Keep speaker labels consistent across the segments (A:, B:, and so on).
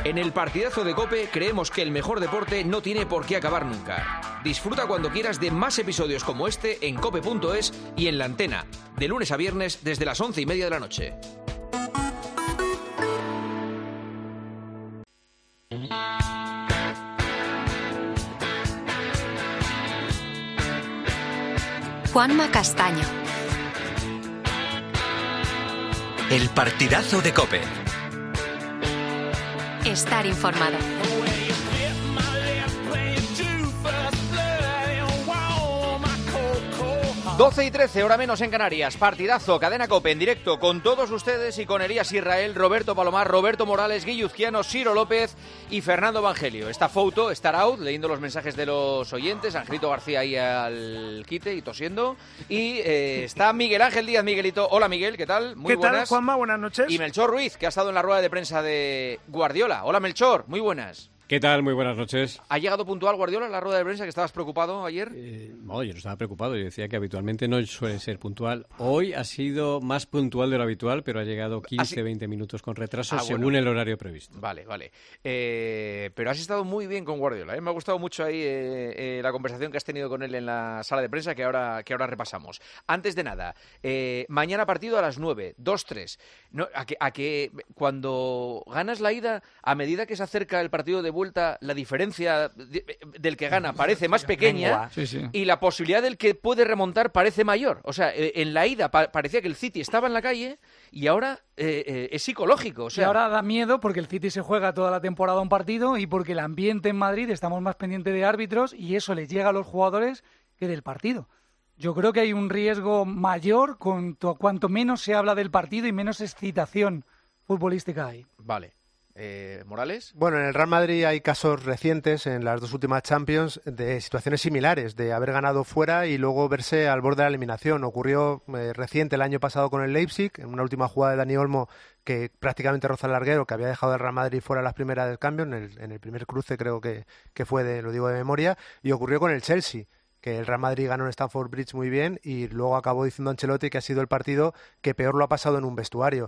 A: En el partidazo de COPE creemos que el mejor deporte no tiene por qué acabar nunca. Disfruta cuando quieras de más episodios como este en cope.es y en la antena, de lunes a viernes desde las 11:30 de la noche.
B: Juanma Castaño.
C: El partidazo de COPE.
B: Estar informado.
A: 12:13, hora menos en Canarias. Partidazo, cadena COPE en directo con todos ustedes y con Elías Israel, Roberto Palomar, Roberto Morales, Guilluzquiano, Ciro López y Fernando Evangelio. Esta foto, Star Out, leyendo los mensajes de los oyentes. Angelito García ahí al quite y tosiendo. Y está Miguel Ángel Díaz. Miguelito. Hola, Miguel, ¿qué tal? Muy buenas.
D: ¿Qué tal, Juanma? Buenas noches.
A: Y Melchor Ruiz, que ha estado en la rueda de prensa de Guardiola. Hola, Melchor, muy buenas.
E: ¿Qué tal? Muy buenas noches.
A: ¿Ha llegado puntual Guardiola en la rueda de prensa, que estabas preocupado ayer?
E: No, yo no estaba preocupado. Yo decía que habitualmente no suele ser puntual. Hoy ha sido más puntual de lo habitual, pero ha llegado 15-20 minutos con retraso según el horario previsto.
A: Vale. Pero has estado muy bien con Guardiola, ¿eh? Me ha gustado mucho ahí la conversación que has tenido con él en la sala de prensa que ahora repasamos. Antes de nada, mañana partido a las 9, 2-3. No, a que cuando ganas la ida, a medida que se acerca el partido de vuelta, la diferencia del que gana parece más pequeña y la posibilidad del que puede remontar parece mayor. O sea, en la ida parecía que el City estaba en la calle y ahora es psicológico. O sea,
D: y ahora da miedo porque el City se juega toda la temporada un partido y porque el ambiente en Madrid estamos más pendientes de árbitros y eso les llega a los jugadores que del partido. Yo creo que hay un riesgo mayor cuanto menos se habla del partido y menos excitación futbolística hay.
A: Vale. ¿Morales?
F: Bueno, en el Real Madrid hay casos recientes en las dos últimas Champions de situaciones similares, de haber ganado fuera y luego verse al borde de la eliminación. Ocurrió reciente el año pasado con el Leipzig, en una última jugada de Dani Olmo que prácticamente roza el larguero, que había dejado al Real Madrid fuera a las primeras del cambio, en el primer cruce creo que fue, lo digo de memoria, y ocurrió con el Chelsea, que el Real Madrid ganó en Stamford Bridge muy bien y luego acabó diciendo Ancelotti que ha sido el partido que peor lo ha pasado en un vestuario.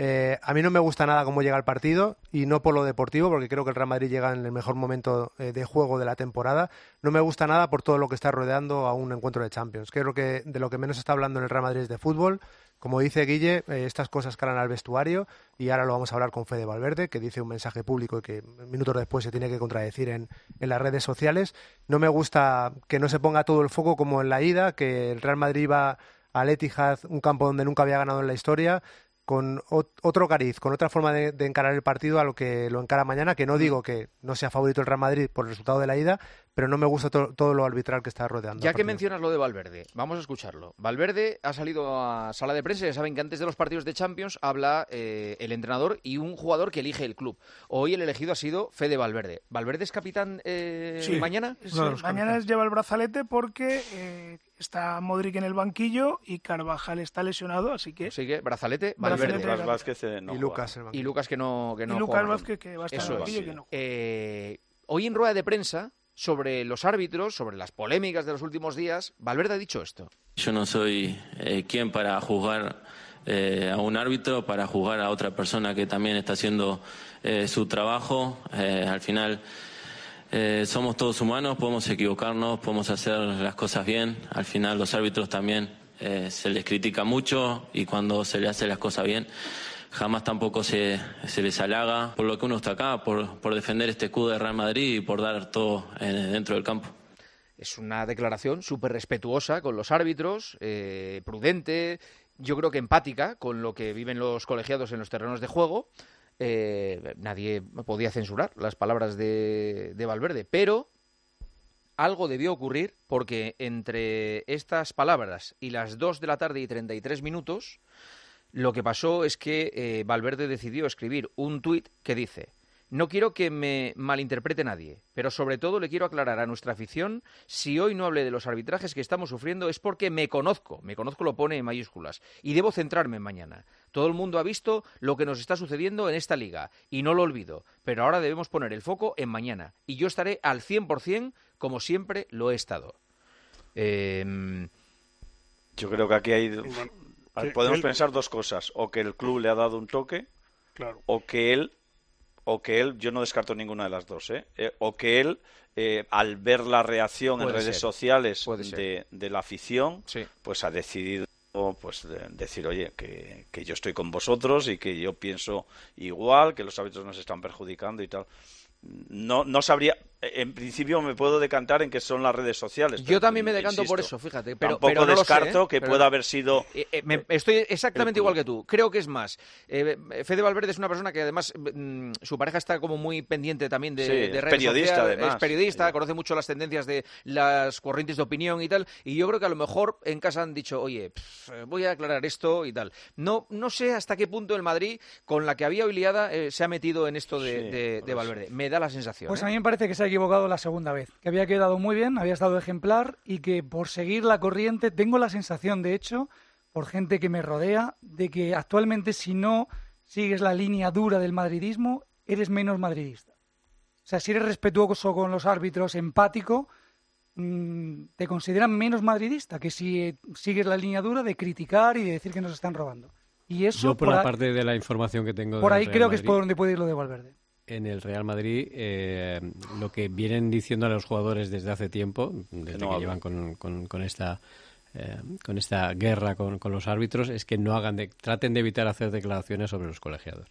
F: A mí no me gusta nada cómo llega el partido y no por lo deportivo, porque creo que el Real Madrid llega en el mejor momento de juego de la temporada. No me gusta nada por todo lo que está rodeando a un encuentro de Champions. Creo que de lo que menos se está hablando en el Real Madrid es de fútbol. Como dice Guille, estas cosas calan al vestuario y ahora lo vamos a hablar con Fede Valverde, que dice un mensaje público y que minutos después se tiene que contradecir en las redes sociales. No me gusta que no se ponga todo el foco como en la ida, que el Real Madrid va al Etihad, un campo donde nunca había ganado en la historia, con otro cariz, con otra forma de encarar el partido a lo que lo encara mañana, que no digo que no sea favorito el Real Madrid por el resultado de la ida, pero no me gusta todo lo arbitral que está rodeando.
A: Ya que mencionas lo de Valverde, vamos a escucharlo. Valverde ha salido a sala de prensa, ya saben que antes de los partidos de Champions habla el entrenador y un jugador que elige el club. Hoy el elegido ha sido Fede Valverde. ¿Valverde es capitán mañana?
G: Sí, mañana lleva el brazalete porque está Modric en el banquillo y Carvajal está lesionado, así que
A: brazalete, Valverde.
H: Lucas Vázquez no
A: y Lucas que no
G: y Lucas Vázquez que va a estar en el banquillo y que no
A: juega. Hoy en rueda de prensa, sobre los árbitros, sobre las polémicas de los últimos días, Valverde ha dicho esto.
I: Yo no soy quien para juzgar a un árbitro, para juzgar a otra persona que también está haciendo su trabajo. Al final somos todos humanos, podemos equivocarnos, podemos hacer las cosas bien. Al final los árbitros también se les critica mucho y cuando se les hace las cosas bien jamás tampoco se les halaga, por lo que uno está acá, por defender este escudo de Real Madrid y por dar todo dentro del campo.
A: Es una declaración súper respetuosa con los árbitros, prudente, yo creo que empática con lo que viven los colegiados en los terrenos de juego. Nadie podía censurar las palabras de Valverde, pero algo debió ocurrir porque entre estas palabras y las 2:33 lo que pasó es que Valverde decidió escribir un tuit que dice: no quiero que me malinterprete nadie, pero sobre todo le quiero aclarar a nuestra afición, si hoy no hablé de los arbitrajes que estamos sufriendo es porque me conozco lo pone en mayúsculas, y debo centrarme en mañana. Todo el mundo ha visto lo que nos está sucediendo en esta liga, y no lo olvido, pero ahora debemos poner el foco en mañana, y yo estaré al 100% como siempre lo he estado.
H: Yo creo que aquí hay... podemos pensar dos cosas, o que el club le ha dado un toque, o que él o que él, yo no descarto ninguna de las dos, o que él, al ver la reacción en redes sociales de la afición, pues ha decidido decir, oye, que yo estoy con vosotros y que yo pienso igual, que los árbitros nos están perjudicando y tal. No sabría, en principio me puedo decantar en que son las redes sociales.
A: Yo también me decanto por eso, fíjate.
H: Tampoco
A: no
H: descarto que pueda haber sido...
A: Estoy exactamente igual que tú. Creo que es más. Fede Valverde es una persona que además su pareja está como muy pendiente también de redes
H: periodista
A: sociales.
H: Además.
A: Es periodista, conoce mucho las tendencias de las corrientes de opinión y tal. Y yo creo que a lo mejor en casa han dicho, oye, voy a aclarar esto y tal. No sé hasta qué punto el Madrid, con la que había hoy liada, se ha metido en esto de Valverde. Me da la sensación.
D: Pues a mí me parece que se ha equivocado la segunda vez, que había quedado muy bien, había estado ejemplar y que por seguir la corriente tengo la sensación, de hecho, por gente que me rodea, de que actualmente si no sigues la línea dura del madridismo, eres menos madridista. O sea, si eres respetuoso con los árbitros, empático, te consideran menos madridista que si sigues la línea dura de criticar y de decir que nos están robando. Y eso
E: yo por la parte de la información que tengo
D: por ahí creo que es por donde puede ir lo de Valverde.
E: En el Real Madrid, lo que vienen diciendo a los jugadores desde hace tiempo, desde que llevan con esta guerra con los árbitros, es que traten de evitar hacer declaraciones sobre los colegiados.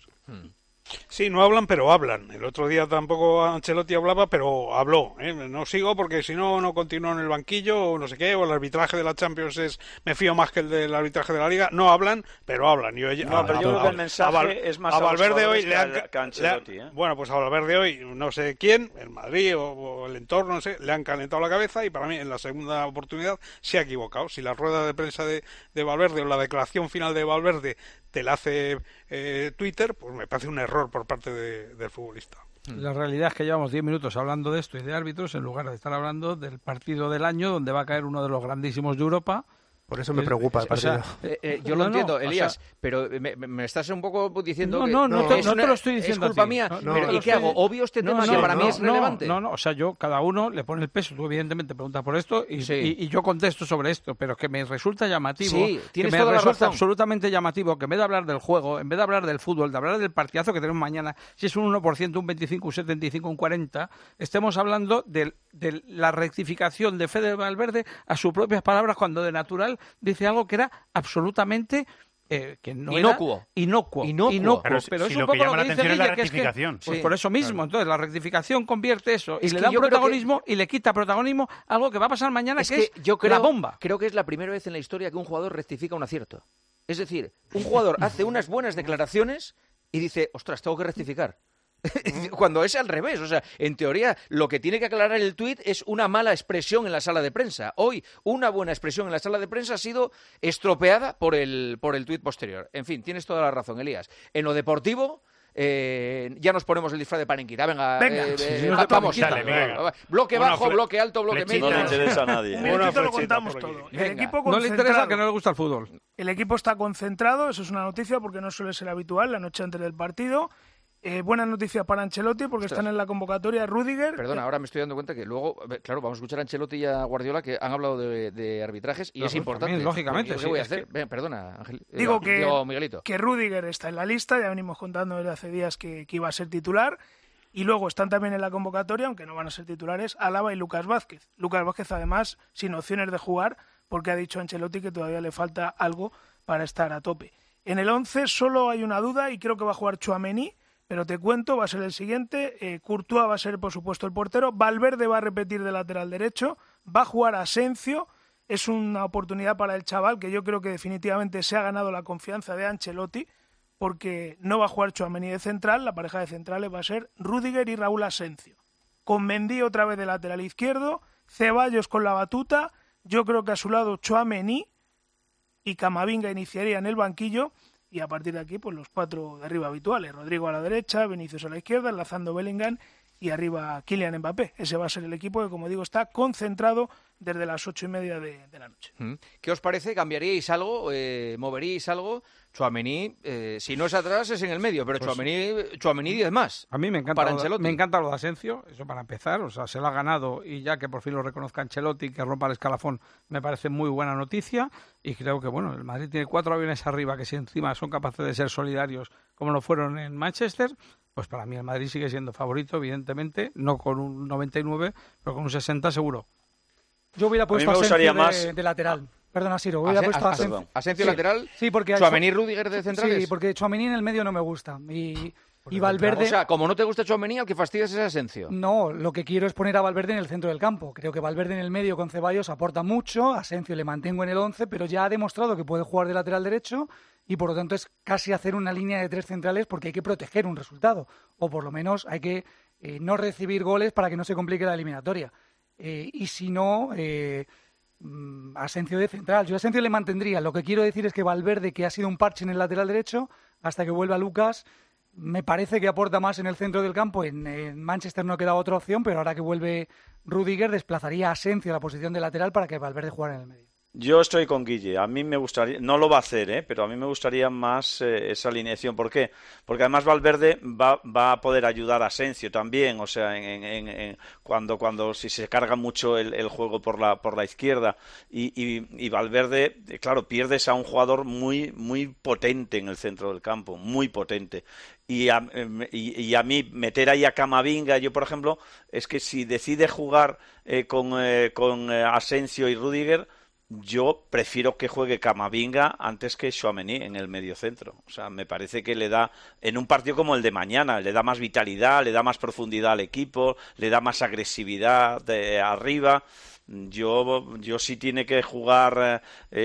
J: Sí, no hablan, pero hablan. El otro día tampoco Ancelotti hablaba, pero habló. No sigo porque si no, no continúo en el banquillo o no sé qué, o el arbitraje de la Champions me fío más que el del arbitraje de la Liga. No hablan, pero hablan.
H: Pero yo creo que el mensaje es más a
J: Valverde hoy
H: que a Ancelotti.
J: Bueno, pues a Valverde hoy, no sé quién, el Madrid o el entorno, no sé, le han calentado la cabeza y para mí en la segunda oportunidad se ha equivocado. Si la rueda de prensa de Valverde o la declaración final de Valverde te la hace Twitter, pues me parece un error por parte del futbolista.
K: La realidad es que llevamos 10 minutos hablando de esto y de árbitros en lugar de estar hablando del partido del año donde va a caer uno de los grandísimos de Europa.
F: Por eso me preocupa el partido.
A: Yo lo entiendo, Elías, pero me estás un poco diciendo que...
K: No te lo estoy diciendo.
A: Es culpa mía. ¿Y qué hago? ¿Obvio este tema que para mí es relevante?
K: O sea, cada uno le pone el peso. Tú evidentemente preguntas por esto y yo contesto sobre esto, pero que me resulta llamativo.
A: Sí, tienes
K: que
A: toda
K: me
A: la
K: resulta
A: razón.
K: Absolutamente llamativo que en vez de hablar del juego, en vez de hablar del fútbol, de hablar del partidazo que tenemos mañana, si es un 1%, un 25%, un 75%, un 40%, estemos hablando de la rectificación de Fede Valverde a sus propias palabras cuando de natural dice algo que era absolutamente que no
A: inocuo.
K: Pero eso
L: si
K: es
L: lo
K: un poco
L: que llama la
K: lo que
L: atención
K: dice
L: es la
K: Guille,
L: rectificación.
K: Pues por eso mismo, claro. Entonces la rectificación convierte eso y
A: Es
K: le
A: que
K: da un
A: yo creo
K: protagonismo y le quita protagonismo a algo que va a pasar mañana, que es
A: yo creo,
K: la bomba.
A: Creo que es la primera vez en la historia que un jugador rectifica un acierto. Es decir, un jugador hace unas buenas declaraciones y dice, ostras, tengo que rectificar. Cuando es al revés, o sea, en teoría lo que tiene que aclarar el tuit es una mala expresión en la sala de prensa. Hoy una buena expresión en la sala de prensa ha sido estropeada por el tuit posterior. En fin, tienes toda la razón, Elías. En lo deportivo ya nos ponemos el disfraz de Panenquita. Venga. Vamos. Bloque bajo, bloque alto, bloque medio.
H: No le interesa a nadie.
G: Un minutito lo contamos todo.
K: No le interesa que no le gusta el fútbol.
G: El equipo está concentrado, eso es una noticia porque no suele ser habitual la noche antes del partido. Buenas noticias para Ancelotti porque están en la convocatoria Rüdiger.
A: Perdona, ahora me estoy dando cuenta que luego, claro, vamos a escuchar a Ancelotti y a Guardiola que han hablado de arbitrajes y es importante.
K: También, lógicamente.
A: ¿Qué voy a hacer? Perdona, Ángel.
G: Digo
A: Miguelito.
G: Que Rüdiger está en la lista, ya venimos contando desde hace días que iba a ser titular. Y luego están también en la convocatoria, aunque no van a ser titulares, Álava y Lucas Vázquez. Lucas Vázquez, además, sin opciones de jugar, porque ha dicho Ancelotti que todavía le falta algo para estar a tope. En el 11 solo hay una duda y creo que va a jugar Tchouaméni, pero te cuento, va a ser el siguiente. Courtois va a ser, por supuesto, el portero. Valverde va a repetir de lateral derecho. Va a jugar Asensio. Es una oportunidad para el chaval que yo creo que definitivamente se ha ganado la confianza de Ancelotti, porque no va a jugar Tchouaméni de central. La pareja de centrales va a ser Rüdiger y Raúl Asensio. Con Mendy otra vez de lateral izquierdo. Ceballos con la batuta. Yo creo que a su lado Tchouaméni y Camavinga iniciaría en el banquillo. Y a partir de aquí, pues los cuatro de arriba habituales. Rodrigo a la derecha, Vinicius a la izquierda, enlazando Bellingham y arriba Kylian Mbappé. Ese va a ser el equipo que, como digo, está concentrado desde las 8:30 de la noche.
A: ¿Qué os parece? ¿Cambiaríais algo? ¿Moveríais algo? Tchouaméni, si no es atrás, es en el medio, pero pues Tchouaméni 10 más.
K: A mí me encanta lo de Asensio, eso para empezar, o sea, se lo ha ganado y ya que por fin lo reconozca Ancelotti, que rompa el escalafón, me parece muy buena noticia y creo que, bueno, el Madrid tiene 4 aviones arriba que si encima son capaces de ser solidarios como lo fueron en Manchester, Pues para mí el Madrid sigue siendo favorito, evidentemente, no con un 99, pero con un 60 seguro.
D: Yo hubiera puesto a Asensio de lateral. Perdona, Siro, hubiera puesto a Asensio.
A: ¿Asensio lateral?
D: Sí, porque
A: ¿Tchouaméni y Rüdiger de centrales?
D: Sí, porque Tchouaméni en el medio no me gusta. Y Valverde...
A: O sea, como no te gusta Tchouaméni, al que fastidias es Asensio.
D: No, lo que quiero es poner a Valverde en el centro del campo. Creo que Valverde en el medio con Ceballos aporta mucho, Asensio le mantengo en el 11, pero ya ha demostrado que puede jugar de lateral derecho y por lo tanto es casi hacer una línea de 3 centrales porque hay que proteger un resultado. O por lo menos hay que no recibir goles para que no se complique la eliminatoria. Y si no... Asensio de central. Yo a Asensio le mantendría. Lo que quiero decir es que Valverde, que ha sido un parche en el lateral derecho, hasta que vuelva Lucas, me parece que aporta más en el centro del campo. En Manchester no queda otra opción, pero ahora que vuelve Rüdiger, desplazaría a Asensio a la posición de lateral para que Valverde jugara en el medio.
H: Yo estoy con Guille. A mí me gustaría, no lo va a hacer, pero a mí me gustaría más esa alineación. ¿Por qué? Porque además Valverde va a poder ayudar a Asensio también. O sea, cuando si se carga mucho el juego por la izquierda y Valverde, claro, pierdes a un jugador muy muy potente en el centro del campo, muy potente. Y a mí meter ahí a Camavinga, yo por ejemplo, es que si decide jugar con Asensio y Rüdiger, yo prefiero que juegue Camavinga antes que Tchouaméni en el mediocentro. O sea, me parece que le da, en un partido como el de mañana, le da más vitalidad, le da más profundidad al equipo, le da más agresividad de arriba. Yo si tiene que jugar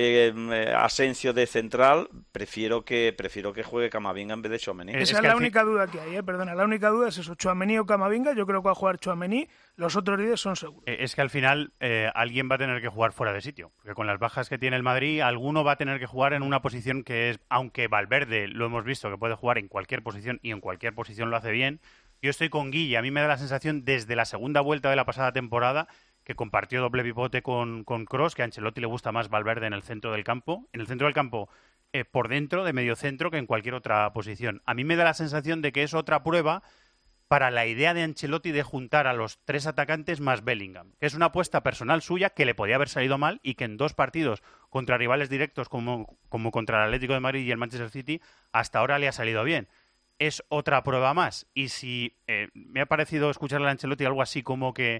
H: Asensio de central, prefiero que juegue Camavinga en vez de Tchouaméni.
G: Esa es la única duda que hay, perdona, la única duda es eso, Tchouaméni o Camavinga. Yo creo que va a jugar Tchouaméni, los otros 10 son seguros.
L: Es que al final alguien va a tener que jugar fuera de sitio, porque con las bajas que tiene el Madrid, alguno va a tener que jugar en una posición que es, aunque Valverde lo hemos visto que puede jugar en cualquier posición y en cualquier posición lo hace bien, yo estoy con Guille, a mí me da la sensación desde la segunda vuelta de la pasada temporada que compartió doble pivote con Kroos, que a Ancelotti le gusta más Valverde en el centro del campo. En el centro del campo, por dentro, de medio centro, que en cualquier otra posición. A mí me da la sensación de que es otra prueba para la idea de Ancelotti de juntar a los 3 atacantes más Bellingham, que es una apuesta personal suya que le podía haber salido mal y que en 2 partidos contra rivales directos como contra el Atlético de Madrid y el Manchester City, hasta ahora le ha salido bien. Es otra prueba más. Y si me ha parecido escucharle a Ancelotti algo así como que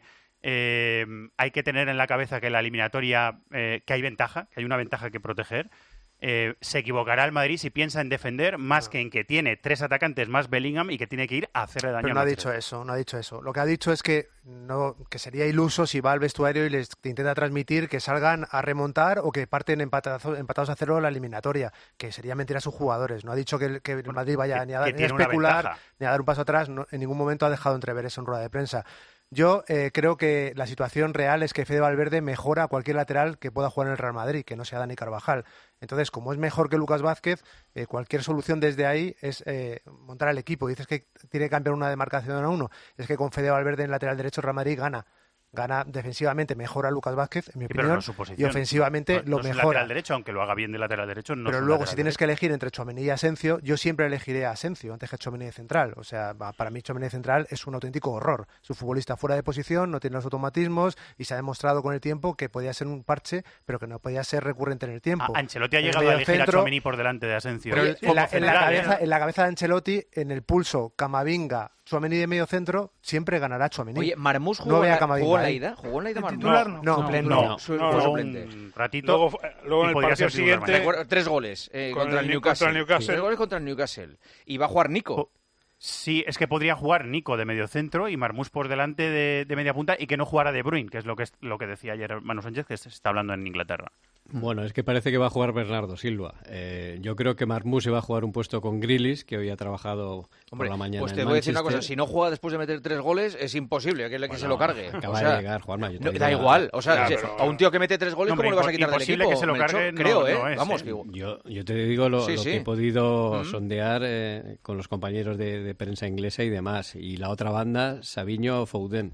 L: hay que tener en la cabeza que la eliminatoria, que hay ventaja, que hay una ventaja que proteger, se equivocará el Madrid si piensa en defender más que en que tiene 3 atacantes más Bellingham y que tiene que ir a hacerle daño.
F: Pero no ha dicho eso. Lo que ha dicho es que que sería iluso si va al vestuario y les intenta transmitir que salgan a remontar o que parten empatados a 0 la eliminatoria, que sería mentir a sus jugadores. No ha dicho que el Madrid vaya ni a especular ni a dar un paso atrás. No, en ningún momento ha dejado entrever eso en rueda de prensa. Yo creo que la situación real es que Fede Valverde mejora a cualquier lateral que pueda jugar en el Real Madrid, que no sea Dani Carvajal. Entonces, como es mejor que Lucas Vázquez, cualquier solución desde ahí es montar el equipo. Dices que tiene que cambiar una demarcación a uno. Es que con Fede Valverde en lateral derecho el Real Madrid gana defensivamente, mejora a Lucas Vázquez, en mi opinión, y ofensivamente lo mejora.
L: Lateral derecho, aunque lo haga bien de lateral derecho, no.
F: Pero luego, si tienes que elegir entre Tchouaméni y Asensio, yo siempre elegiré a Asensio antes que Tchouaméni de central. O sea, para mí Tchouaméni de central es un auténtico horror. Es un futbolista fuera de posición, no tiene los automatismos y se ha demostrado con el tiempo que podía ser un parche, pero que no podía ser recurrente en el tiempo.
L: Ancelotti ha llegado a elegir a Tchouaméni por delante de Asensio.
F: Pero en la cabeza de Ancelotti, en el pulso, Camavinga, Tchouaméni de medio centro, siempre ganará Tchouaméni.
A: Oye, ¿Marmús jugó en la ida? ¿Jugó en la ida Marmús?
G: Titular
F: no.
L: Suplente. Un ratito.
J: Luego en el partido siguiente...
A: 3 goles contra el Newcastle. 3 goles contra el Newcastle. Y va a jugar Nico.
L: Sí, es que podría jugar Nico de medio centro y Marmús por delante de media punta y que no jugara De Bruyne, que es lo que decía ayer Manu Sánchez, que se está hablando en Inglaterra.
E: Bueno, es que parece que va a jugar Bernardo Silva. Yo creo que Marmús se va a jugar un puesto con Grealish, que hoy ha trabajado por la mañana.
A: Pues te voy a decir una cosa, si no juega después de meter 3 goles, es imposible que se lo cargue.
E: Acaba de llegar, Juanma.
A: Da igual, o sea, a un tío que mete 3 goles, ¿cómo le vas a quitar del equipo?
L: Que se lo cargue,
A: creo,
L: es,
A: vamos.
E: Yo te digo lo que he podido sondear con los compañeros de prensa inglesa y demás. Y la otra banda, Savinho, Foden.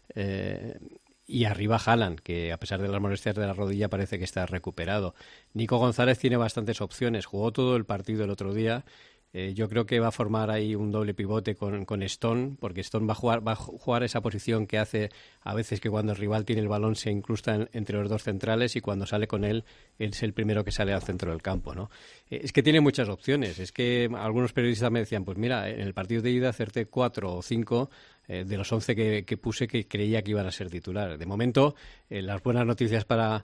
E: Y arriba Haaland, que a pesar de las molestias de la rodilla parece que está recuperado. Nico González tiene bastantes opciones. Jugó todo el partido el otro día Yo creo que va a formar ahí un doble pivote con Stone, porque Stone va a jugar esa posición que hace a veces que cuando el rival tiene el balón se incrusta entre los dos centrales y cuando sale con él es el primero que sale al centro del campo, ¿no? Es que tiene muchas opciones. Es que algunos periodistas me decían, pues mira, en el partido de ida acerté 4 o 5 de los 11 que puse que creía que iban a ser titulares. De momento, las buenas noticias para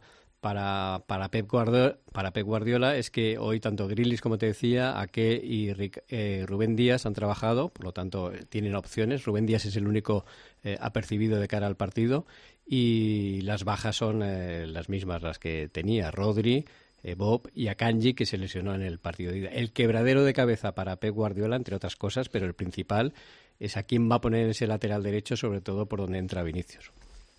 E: Pep Guardiola es que hoy tanto Grealish, como te decía, Ake y Rubén Díaz han trabajado, por lo tanto tienen opciones. Rubén Díaz es el único apercibido de cara al partido y las bajas son las mismas, las que tenía Rodri, Bob y Akanji, que se lesionó en el partido de ida. El quebradero de cabeza para Pep Guardiola, entre otras cosas, pero el principal es a quién va a poner ese lateral derecho, sobre todo por donde entra Vinicius.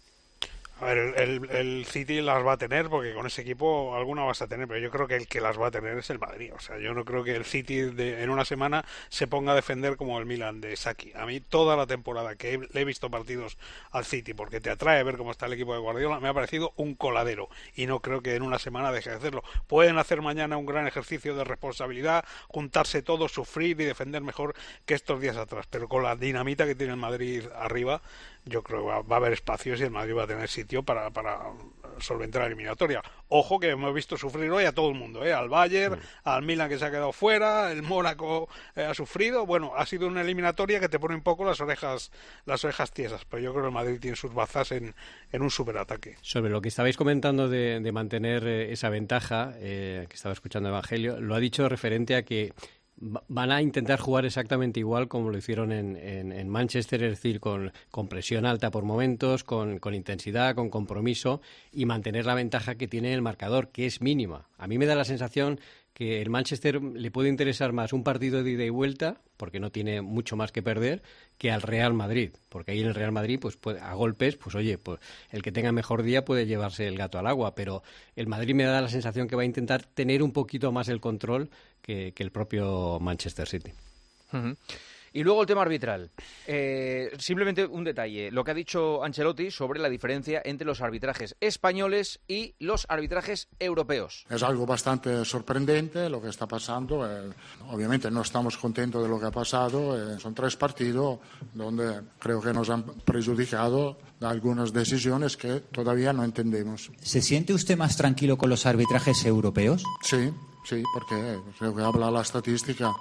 J: A ver, el City las va a tener porque con ese equipo alguna vas a tener, pero yo creo que el que las va a tener es el Madrid. O sea, yo no creo que el City en una semana se ponga a defender como el Milan de Saki. A mí toda la temporada que le he visto partidos al City, porque te atrae ver cómo está el equipo de Guardiola, me ha parecido un coladero y no creo que en una semana deje de hacerlo. Pueden hacer mañana un gran ejercicio de responsabilidad, juntarse todos, sufrir y defender mejor que estos días atrás, pero con la dinamita que tiene el Madrid arriba, yo creo que va a haber espacios y el Madrid va a tener sitio para solventar la eliminatoria. Ojo que hemos visto sufrir hoy a todo el mundo, al Bayern, al Milan que se ha quedado fuera, el Mónaco ha sufrido. Bueno, ha sido una eliminatoria que te pone un poco las orejas tiesas, pero yo creo que el Madrid tiene sus bazas en un superataque.
E: Sobre lo que estabais comentando de mantener esa ventaja, que estaba escuchando Evangelio, lo ha dicho referente a que van a intentar jugar exactamente igual como lo hicieron en Manchester, es decir, con presión alta por momentos, con intensidad, con compromiso y mantener la ventaja que tiene el marcador, que es mínima. A mí me da la sensación que el Manchester le puede interesar más un partido de ida y vuelta, porque no tiene mucho más que perder, que al Real Madrid, porque ahí en el Real Madrid, pues a golpes, pues oye, pues el que tenga mejor día puede llevarse el gato al agua, pero el Madrid me da la sensación que va a intentar tener un poquito más el control que el propio Manchester City.
A: Uh-huh. Y luego el tema arbitral. Simplemente un detalle. Lo que ha dicho Ancelotti sobre la diferencia entre los arbitrajes españoles y los arbitrajes europeos.
M: Es algo bastante sorprendente lo que está pasando. Obviamente no estamos contentos de lo que ha pasado. Son 3 partidos donde creo que nos han perjudicado de algunas decisiones que todavía no entendemos.
N: ¿Se siente usted más tranquilo con los arbitrajes europeos?
M: Sí, porque creo que habla la estadística.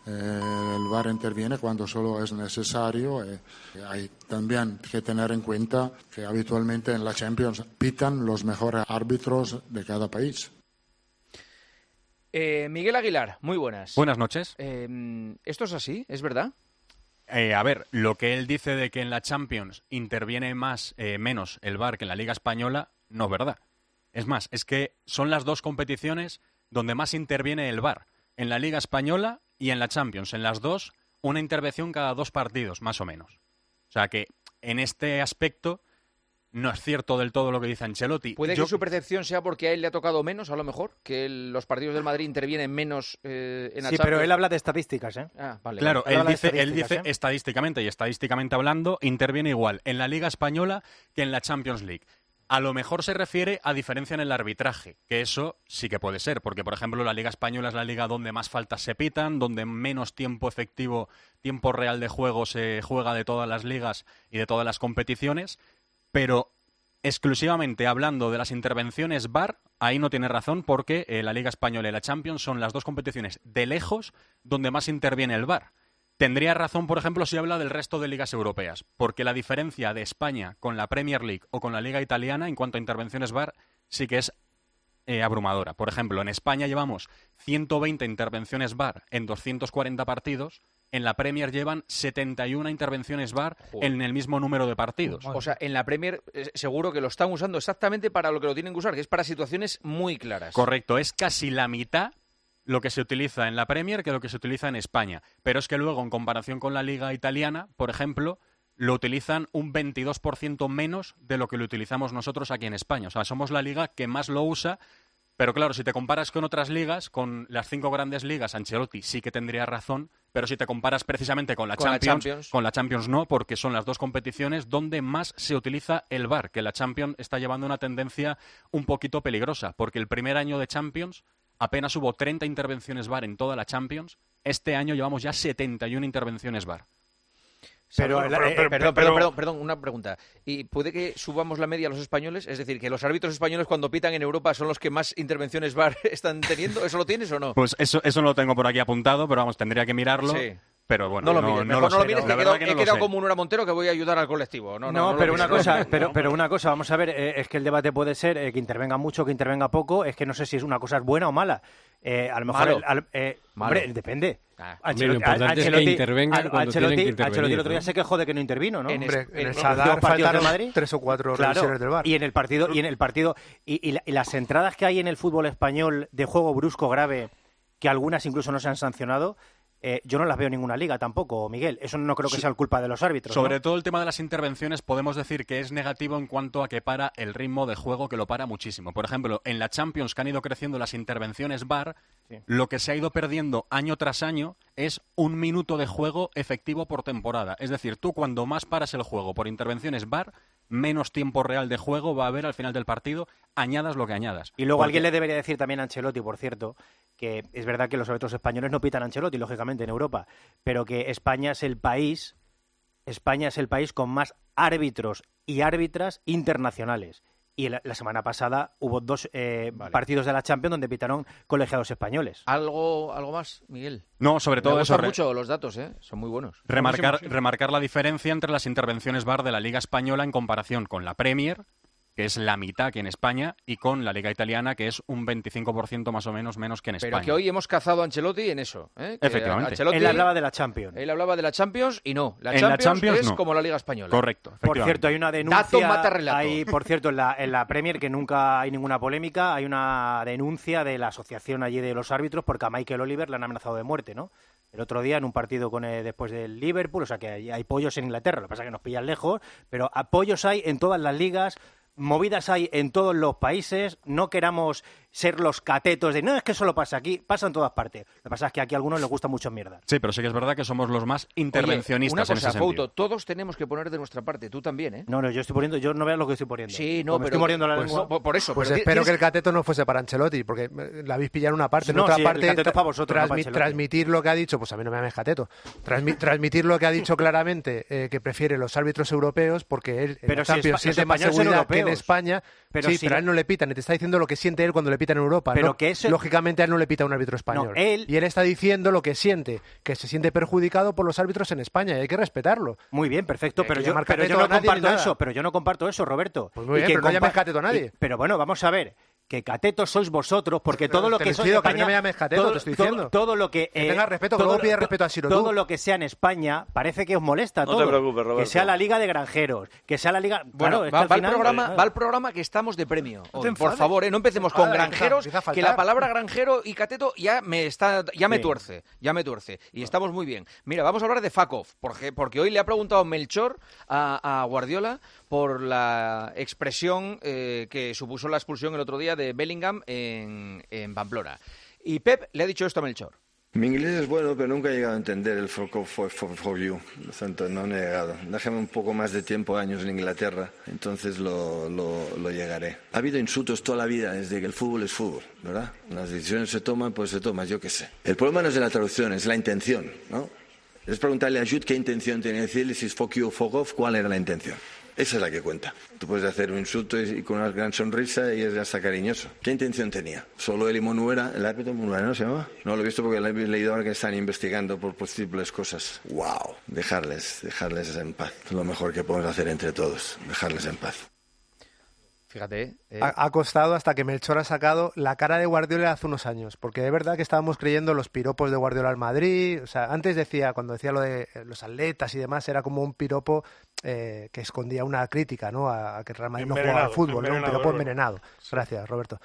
M: El VAR interviene cuando solo es necesario. Hay también que tener en cuenta que habitualmente en la Champions pitan los mejores árbitros de cada país.
A: Miguel Aguilar, muy buenas.
O: Buenas noches.
A: ¿Esto es así? ¿Es verdad?
O: A ver, lo que él dice de que en la Champions interviene menos el VAR que en la Liga Española, no es verdad. Es más, es que son las 2 competiciones donde más interviene el VAR. En la Liga Española y en la Champions. En las 2, una intervención cada 2 partidos, más o menos. O sea que en este aspecto no es cierto del todo lo que dice Ancelotti.
A: ¿Puede que su percepción sea porque a él le ha tocado menos, a lo mejor? Que los partidos del Madrid intervienen menos en la Champions.
P: Sí, pero él habla de estadísticas, ¿eh?
A: Ah, vale.
O: Claro, él dice estadísticamente, y estadísticamente hablando, interviene igual en la Liga Española que en la Champions League. A lo mejor se refiere a diferencia en el arbitraje, que eso sí que puede ser, porque, por ejemplo, la Liga Española es la liga donde más faltas se pitan, donde menos tiempo efectivo, tiempo real de juego se juega de todas las ligas y de todas las competiciones, pero exclusivamente hablando de las intervenciones VAR, ahí no tiene razón, porque la Liga Española y la Champions son las 2 competiciones de lejos donde más interviene el VAR. Tendría razón, por ejemplo, si habla del resto de ligas europeas, porque la diferencia de España con la Premier League o con la Liga Italiana en cuanto a intervenciones VAR sí que es abrumadora. Por ejemplo, en España llevamos 120 intervenciones VAR en 240 partidos, en la Premier llevan 71 intervenciones VAR en el mismo número de partidos.
A: O sea, en la Premier seguro que lo están usando exactamente para lo que lo tienen que usar, que es para situaciones muy claras.
O: Correcto, es casi la mitad lo que se utiliza en la Premier que lo que se utiliza en España. Pero es que luego, en comparación con la Liga Italiana, por ejemplo, lo utilizan un 22% menos de lo que lo utilizamos nosotros aquí en España. O sea, somos la liga que más lo usa, pero claro, si te comparas con otras ligas, con las 5 grandes ligas, Ancelotti sí que tendría razón, pero si te comparas precisamente con la Champions no, porque son las 2 competiciones donde más se utiliza el VAR, que la Champions está llevando una tendencia un poquito peligrosa, porque el primer año de Champions apenas hubo 30 intervenciones VAR en toda la Champions este año llevamos ya 71 intervenciones VAR.
A: Perdón, una pregunta. ¿Y puede que subamos la media a los españoles? Es decir, que los árbitros españoles cuando pitan en Europa son los que más intervenciones VAR están teniendo. ¿Eso lo tienes o no?
O: Pues eso no lo tengo por aquí apuntado, pero vamos, tendría que mirarlo.
A: Sí.
O: Pero bueno,
A: no lo mires, he quedado como un Nora Montero que voy a ayudar al colectivo.
P: Pero una cosa, vamos a ver, es que el debate puede ser que intervenga mucho, que intervenga poco, es que no sé si es una cosa buena o mala. A lo mejor, hombre, depende.
E: Lo importante es que intervengan cuando tienen que intervenir.
P: Ancelotti el otro día se quejó de que no intervino, ¿no?
F: En el Sadar faltaron 3 o 4 revisiones del VAR.
P: Y en el partido y las entradas que hay en el fútbol español de juego brusco grave, que algunas incluso no se han sancionado, yo no las veo en ninguna liga tampoco, Miguel. Eso no creo que sea culpa de los árbitros.
O: Sobre todo el tema de las intervenciones podemos decir que es negativo en cuanto a que para el ritmo de juego, que lo para muchísimo. Por ejemplo, en la Champions, que han ido creciendo las intervenciones VAR, lo que se ha ido perdiendo año tras año es 1 minuto de juego efectivo por temporada. Es decir, tú cuando más paras el juego por intervenciones VAR, menos tiempo real de juego va a haber al final del partido, añadas lo que añadas.
P: Y luego alguien le debería decir también a Ancelotti, por cierto, que es verdad que los árbitros españoles no pitan a Ancelotti, lógicamente, en Europa, pero que España es el país con más árbitros y árbitras internacionales. Y la semana pasada hubo 2 partidos de la Champions donde pitaron colegiados españoles.
A: ¿Algo más, Miguel?
O: No, sobre todo eso.
A: Mucho los datos, son muy buenos.
O: Remarcar la diferencia entre las intervenciones VAR de la Liga Española en comparación con la Premier, que es la mitad que en España, y con la Liga Italiana, que es un 25% más o menos que en España.
A: Pero que hoy hemos cazado a Ancelotti en eso.
O: Efectivamente.
P: Él hablaba de la Champions.
A: Él hablaba de la Champions y no. La
O: Champions
A: es
O: no.
A: Como la Liga Española.
O: Correcto.
P: Por cierto, hay una denuncia.
A: Dato mata relato.
P: Por cierto, en la Premier, que nunca hay ninguna polémica, hay una denuncia de la asociación allí de los árbitros porque a Michael Oliver le han amenazado de muerte, ¿no? El otro día en un partido después del Liverpool, o sea que hay pollos en Inglaterra, lo que pasa es que nos pillan lejos, pero pollos hay en todas las ligas. Movidas hay en todos los países, no queramos ser los catetos de no, es que solo pasa aquí, pasa en todas partes. Lo que pasa es que aquí a algunos les gusta mucho mierda.
O: Sí, pero sí que es verdad que somos los más intervencionistas.
A: Oye,
O: en ese sentido.
A: Fouto, todos tenemos que poner de nuestra parte, tú también, ¿eh?
P: No, yo no veo lo que estoy poniendo.
A: Sí, no,
P: pero estoy muriendo la lengua.
A: Por eso.
F: Pues espero que el cateto no fuese para Ancelotti, porque la habéis pillado en una parte. En otra parte,
P: el cateto es para vosotros,
F: transmitir lo que ha dicho, pues a mí no me llames cateto. Transmitir lo que ha dicho claramente, que prefiere los árbitros europeos, porque él en la Champions siente más seguridad que en España. Pero a él no le pitan, y te está diciendo lo que siente él cuando le pitan en Europa. Pero que eso... Lógicamente a él no le pita un árbitro español. Y él está diciendo lo que siente, que se siente perjudicado por los árbitros en España, y hay que respetarlo.
P: Muy bien, perfecto, pero yo no comparto eso. Pero yo no comparto eso, Roberto.
F: Pues muy bien, pero no llames cateto a nadie.
P: Pero bueno, vamos a ver. Que catetos sois vosotros, porque todo lo que sois
F: en España... no me llames cateto, te estoy diciendo.
P: Todo lo que...
F: tenga respeto, que luego pides respeto a Siro.
P: Todo lo que sea en España parece que os molesta todo.
H: No te preocupes, Roberto.
P: Que sea la Liga de Granjeros, que sea la Liga...
A: Bueno,
P: claro,
A: va el programa que estamos de premio. Por favor, no empecemos con granjeros, que la palabra granjero y cateto ya me tuerce. Y estamos muy bien. Mira, vamos a hablar de Fakov, porque hoy le ha preguntado Melchor a Guardiola por la expresión que supuso la expulsión el otro día de Bellingham en Pamplona. Y Pep le ha dicho esto a Melchor.
Q: Mi inglés es bueno, pero nunca he llegado a entender el for you. Lo siento, no he llegado. Déjame un poco más de tiempo, años en Inglaterra, entonces lo llegaré. Ha habido insultos toda la vida desde que el fútbol es fútbol, ¿verdad? Las decisiones se toman, pues se toman, yo qué sé. El problema no es de la traducción, es la intención, ¿no? Es preguntarle a Jude qué intención tenía, decirle si es fuck you o fuck off, cuál era la intención. Esa es la que cuenta. Tú puedes hacer un insulto y con una gran sonrisa y es hasta cariñoso. ¿Qué intención tenía? Solo él y Monuera, el árbitro Monuera, ¿no se llama? No lo he visto porque lo he leído ahora que están investigando por posibles cosas. ¡Wow! Dejarles en paz. Es lo mejor que podemos hacer entre todos. Dejarles en paz.
A: Fíjate.
F: Ha costado hasta que Melchor ha sacado la cara de Guardiola hace unos años, porque de verdad que estábamos creyendo los piropos de Guardiola al Madrid. O sea, antes cuando decía lo de los atletas y demás, era como un piropo que escondía una crítica, ¿no? A que el Real Madrid no jugaba al fútbol, ¿no? Un piropo envenenado. Gracias, Roberto.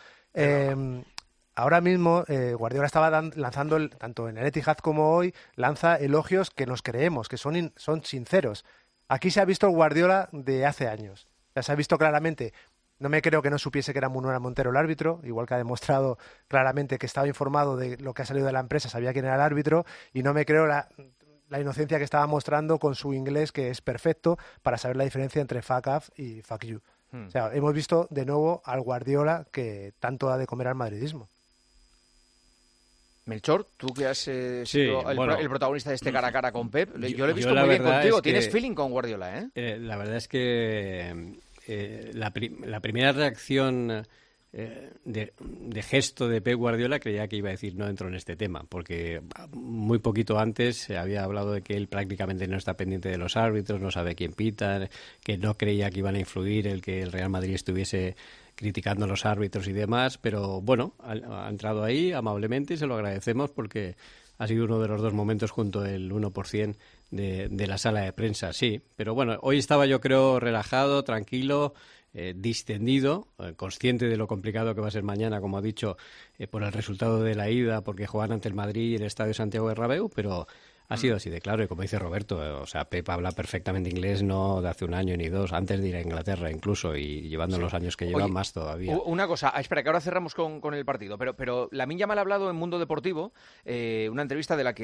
F: Ahora mismo Guardiola estaba lanzando, tanto en el Etihad como hoy, lanza elogios que nos creemos, que son sinceros. Aquí se ha visto el Guardiola de hace años. Ya se ha visto claramente. No me creo que no supiese que era Munera Montero el árbitro, igual que ha demostrado claramente que estaba informado de lo que ha salido de la empresa, sabía quién era el árbitro, y no me creo la inocencia que estaba mostrando con su inglés, que es perfecto, para saber la diferencia entre fuck off y fuck you. O sea, hemos visto de nuevo al Guardiola que tanto da de comer al madridismo.
A: Melchor, tú que has sido el protagonista de este cara a cara con Pep, yo lo he visto muy bien contigo. Tienes feeling con Guardiola, ¿eh?
E: La verdad es que la primera reacción de gesto de Pep Guardiola creía que iba a decir no entro en este tema, porque muy poquito antes se había hablado de que él prácticamente no está pendiente de los árbitros, no sabe quién pita, que no creía que iban a influir el que el Real Madrid estuviese criticando a los árbitros y demás, pero bueno, ha entrado ahí amablemente y se lo agradecemos porque ha sido uno de los dos momentos junto al 1% de la sala de prensa, sí. Pero bueno, hoy estaba yo creo relajado, tranquilo, distendido, consciente de lo complicado que va a ser mañana, como ha dicho, por el resultado de la ida, porque juegan ante el Madrid y el Estadio Santiago Bernabéu, pero ha sido así de claro, y como dice Roberto, o sea, Pep habla perfectamente inglés, no de hace un año ni dos, antes de ir a Inglaterra incluso, y llevando los años que lleva más todavía.
A: Una cosa, espera, que ahora cerramos con el partido, pero Lamine Yamal ha hablado en Mundo Deportivo, una entrevista de la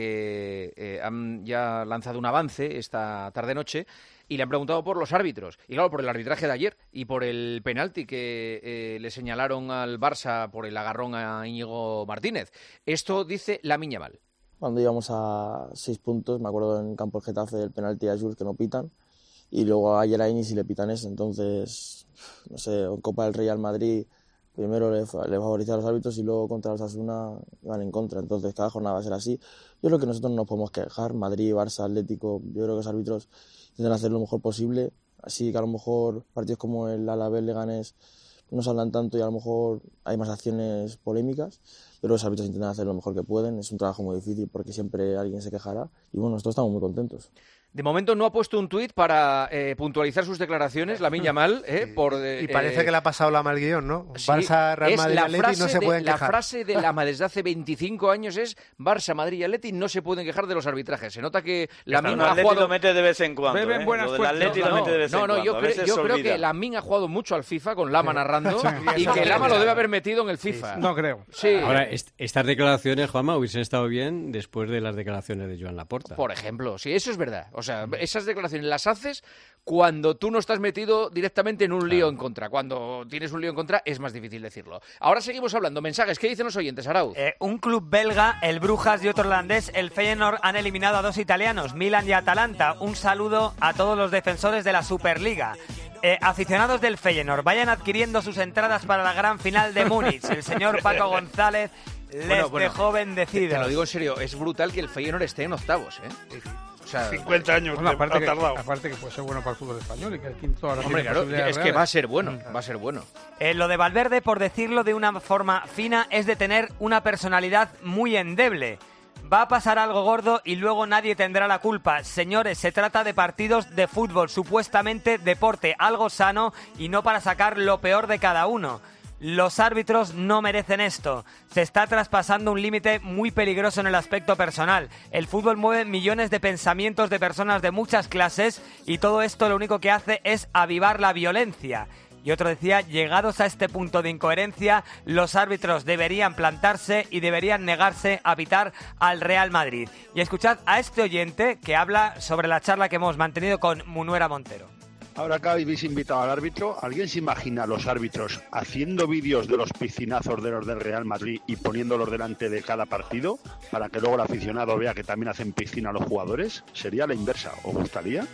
A: que han ya lanzado un avance esta tarde-noche, y le han preguntado por los árbitros, y claro, por el arbitraje de ayer, y por el penalti que le señalaron al Barça por el agarrón a Íñigo Martínez. Esto dice Lamine Yamal.
R: Cuando íbamos a 6 puntos, me acuerdo en campo del Getafe del penalti a Jules que no pitan, y luego ayer a Iñigo sí le pitan eso. Entonces, no sé, en Copa del Rey al Madrid primero le favorecía a los árbitros y luego contra los Osasuna iban en contra. Entonces cada jornada va a ser así. Yo creo que nosotros no nos podemos quejar, Madrid, Barça, Atlético, yo creo que los árbitros intentan hacer lo mejor posible, así que a lo mejor partidos como el Alavés, Leganés no se hablan tanto y a lo mejor hay más acciones polémicas, pero los árbitros intentan hacer lo mejor que pueden. Es un trabajo muy difícil porque siempre alguien se quejará y bueno, nosotros estamos muy contentos.
A: De momento no ha puesto un tuit para puntualizar sus declaraciones, Lamine Yamal.
F: Y parece que le ha pasado la mal guión, ¿no? Sí, Barça, Real Madrid, Atleti no se pueden quejar.
A: La frase de Lama desde hace 25 años es Barça, Madrid y Atleti no se pueden quejar de los arbitrajes. Se nota que Lamine ha jugado...
H: lo mete de vez en cuando. Lo del Atleti lo mete de vez en cuando.
A: Yo creo que Lamine ha jugado mucho al FIFA con Lama narrando y que Lama lo debe haber metido en el FIFA.
K: No creo.
A: Sí.
E: Ahora, estas declaraciones, Juanma, hubiesen estado bien después de las declaraciones de Joan Laporta.
A: Por ejemplo, sí, eso es verdad. O sea, esas declaraciones las haces cuando tú no estás metido directamente en un lío en contra. Cuando tienes un lío en contra es más difícil decirlo. Ahora seguimos hablando. Mensajes, ¿qué dicen los oyentes, Arauz?
S: Un club belga, el Brujas y otro holandés, el Feyenoord, han eliminado a 2 italianos, Milan y Atalanta. Un saludo a todos los defensores de la Superliga. Aficionados del Feyenoord, vayan adquiriendo sus entradas para la gran final de Múnich. El señor Paco González les dejó bendecidos.
A: Te lo digo en serio, es brutal que el Feyenoord esté en octavos, ¿eh?
J: O sea, 50 años
K: bueno, aparte
J: tardado.
K: Aparte que puede ser bueno para el fútbol español y que el quinto ahora
A: Hombre, claro, es que va a ser bueno, va a ser bueno.
S: Lo de Valverde, por decirlo de una forma fina, es de tener una personalidad muy endeble. Va a pasar algo gordo y luego nadie tendrá la culpa. Señores, se trata de partidos de fútbol, supuestamente deporte, algo sano y no para sacar lo peor de cada uno. Los árbitros no merecen esto. Se está traspasando un límite muy peligroso en el aspecto personal. El fútbol mueve millones de pensamientos de personas de muchas clases y todo esto lo único que hace es avivar la violencia. Y otro decía, llegados a este punto de incoherencia, los árbitros deberían plantarse y deberían negarse a pitar al Real Madrid. Y escuchad a este oyente que habla sobre la charla que hemos mantenido con Munuera Montero.
T: Ahora que habéis invitado al árbitro, ¿alguien se imagina a los árbitros haciendo vídeos de los piscinazos de los del Real Madrid y poniéndolos delante de cada partido para que luego el aficionado vea que también hacen piscina a los jugadores? ¿Sería la inversa? ¿Os gustaría?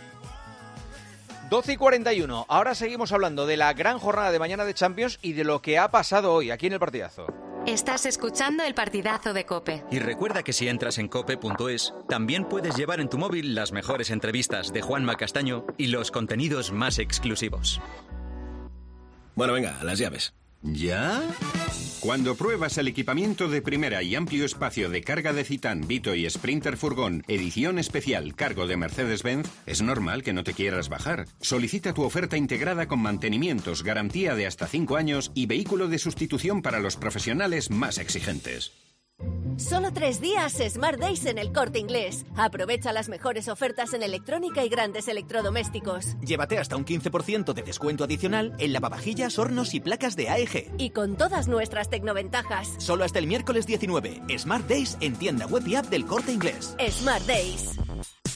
A: 12:41. Ahora seguimos hablando de la gran jornada de mañana de Champions y de lo que ha pasado hoy aquí en el partidazo.
B: Estás escuchando el partidazo de COPE.
C: Y recuerda que si entras en cope.es, también puedes llevar en tu móvil las mejores entrevistas de Juanma Castaño y los contenidos más exclusivos.
U: Bueno, venga, las llaves. ¿Ya? Cuando pruebas el equipamiento de primera y amplio espacio de carga de Citan, Vito y Sprinter Furgón, edición especial cargo de Mercedes-Benz, es normal que no te quieras bajar. Solicita tu oferta integrada con mantenimientos, garantía de hasta 5 años y vehículo de sustitución para los profesionales más exigentes.
V: Solo 3 días Smart Days en El Corte Inglés. Aprovecha las mejores ofertas en electrónica y grandes electrodomésticos.
W: Llévate hasta un 15% de descuento adicional en lavavajillas, hornos y placas de AEG.
V: Y con todas nuestras tecnoventajas.
W: Solo hasta el miércoles 19. Smart Days en tienda web y app del Corte Inglés.
V: Smart Days.